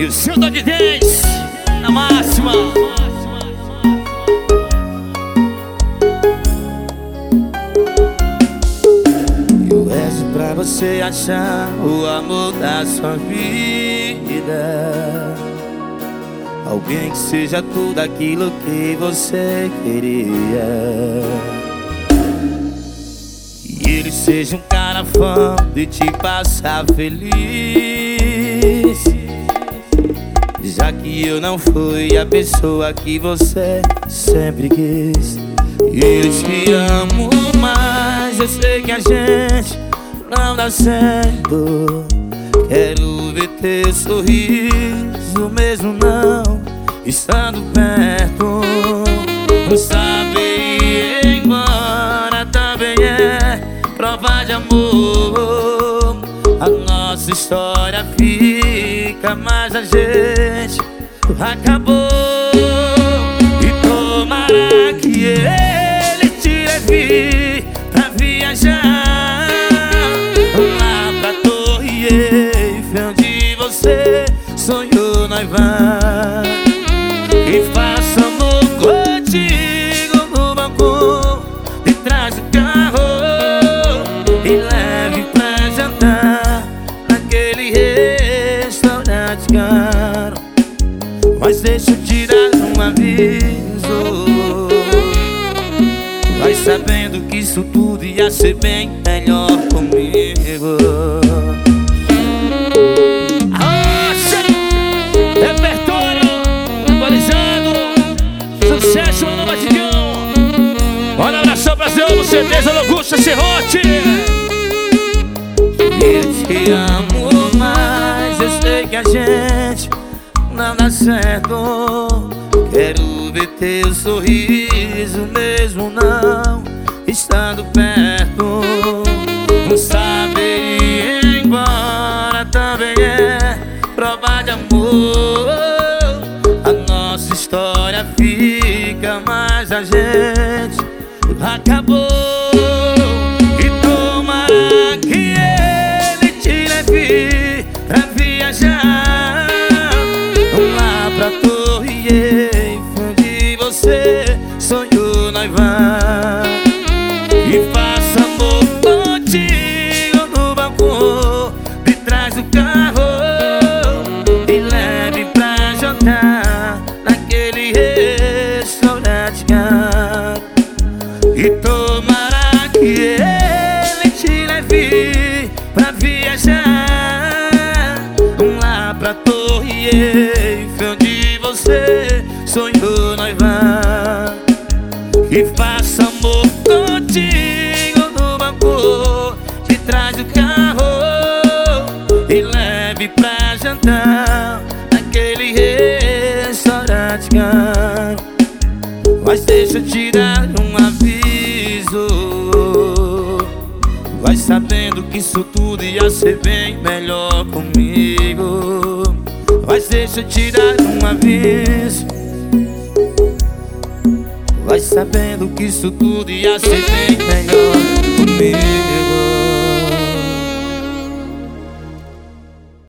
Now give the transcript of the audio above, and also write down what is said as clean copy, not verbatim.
o seu Dog Dance na máxima. Eu rezo pra você achar o amor da sua vida, alguém que seja tudo aquilo que você queria, e ele seja um cara fã de te passar feliz, já que eu não fui a pessoa que você sempre quis. Eu te amo, mas eu sei que a gente não dá certo. Quero ver teu sorriso, mesmo não estando perto. Não saber ir embora também é prova de amor. A nossa história fica, mas a gente acabou. E tomara que ele te leve pra viajar lá pra Torre Eiffel, onde você sonhou noivar, e faça amor contigo no banco de trás do carro, e leve pra jantar naquele restaurante caro. Mas deixa eu te dar um aviso, vai sabendo que isso tudo ia ser bem melhor comigo. Repertório atualizado, sucesso no batidão. Olha, abração pra Zé, certeza, Augusta, Serrote. Eu te amo, mas eu sei que a gente não dá certo. Quero ver teu sorriso, mesmo não estando perto. Não saber ir embora também é prova de amor. A nossa história fica, mas a gente acabou. E tomara que ele te leve pra viajar lá pra Torre Eiffel, onde você sonhou noivar, e faça amor contigo no banco de trás do carro, e leve pra jantar naquele restaurante caro. E tomara que ele te leve pra viajar lá pra Torre Eiffel, onde você sonhou noivar, e faça amor contigo no banco de trás do carro, e leve pra jantar naquele restaurante caro. Mas deixa eu te dar um aviso, vai sabendo que isso tudo ia ser bem melhor comigo. Mas deixa eu te dar um aviso, vai sabendo que isso tudo ia ser bem melhor comigo.